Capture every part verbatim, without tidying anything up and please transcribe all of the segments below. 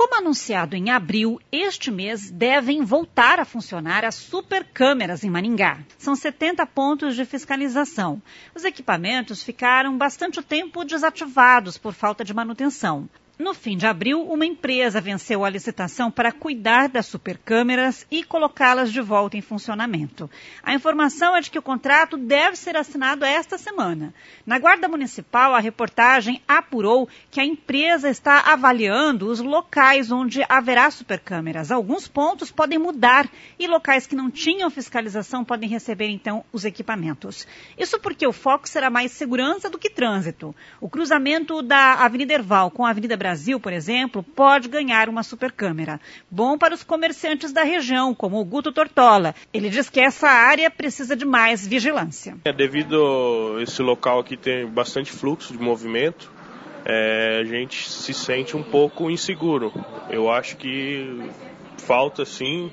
Como anunciado em abril, este mês devem voltar a funcionar as supercâmeras em Maringá. São setenta pontos de fiscalização. Os equipamentos ficaram bastante tempo desativados por falta de manutenção. No fim de abril, uma empresa venceu a licitação para cuidar das supercâmeras e colocá-las de volta em funcionamento. A informação é de que o contrato deve ser assinado esta semana. Na Guarda Municipal, a reportagem apurou que a empresa está avaliando os locais onde haverá supercâmeras. Alguns pontos podem mudar e locais que não tinham fiscalização podem receber, então, os equipamentos. Isso porque o foco será mais segurança do que trânsito. O cruzamento da Avenida Herval com a Avenida Brasil, por exemplo, pode ganhar uma supercâmera. Bom para os comerciantes da região, como o Guto Tortola. Ele diz que essa área precisa de mais vigilância. É, devido a esse local aqui tem bastante fluxo de movimento, é, a gente se sente um pouco inseguro. Eu acho que falta, sim,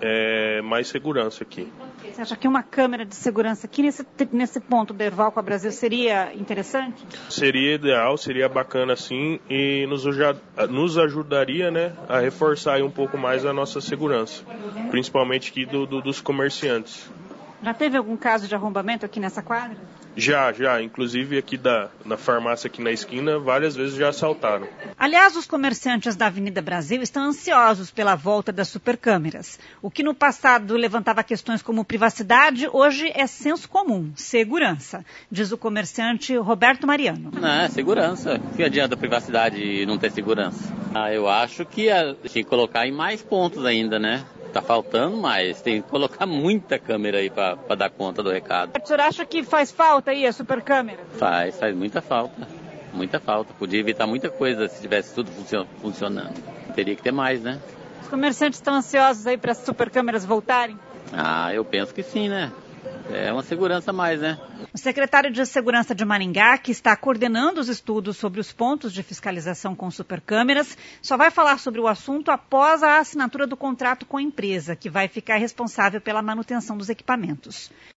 é, mais segurança aqui. Você acha que uma câmera de segurança aqui nesse, nesse ponto do Herval com a Brasil seria interessante? Seria ideal, seria bacana sim e nos, nos ajudaria, né, a reforçar aí um pouco mais a nossa segurança, principalmente aqui do, do, dos comerciantes. Já teve algum caso de arrombamento aqui nessa quadra? Já, já. Inclusive aqui da, na farmácia aqui na esquina, várias vezes já assaltaram. Aliás, os comerciantes da Avenida Brasil estão ansiosos pela volta das supercâmeras. O que no passado levantava questões como privacidade, hoje é senso comum, segurança, diz o comerciante Roberto Mariano. Não, é segurança. O que adianta a privacidade e não ter segurança? Ah, eu acho que tem que colocar em mais pontos ainda, né? Tá faltando mais, tem que colocar muita câmera aí para dar conta do recado. O senhor acha que faz falta aí a supercâmera? Faz, faz muita falta, muita falta. Podia evitar muita coisa se tivesse tudo funcionando. Teria que ter mais, né? Os comerciantes estão ansiosos aí para as supercâmeras voltarem? Ah, eu penso que sim, né? É uma segurança a mais, né? O secretário de Segurança de Maringá, que está coordenando os estudos sobre os pontos de fiscalização com supercâmeras, só vai falar sobre o assunto após a assinatura do contrato com a empresa, que vai ficar responsável pela manutenção dos equipamentos.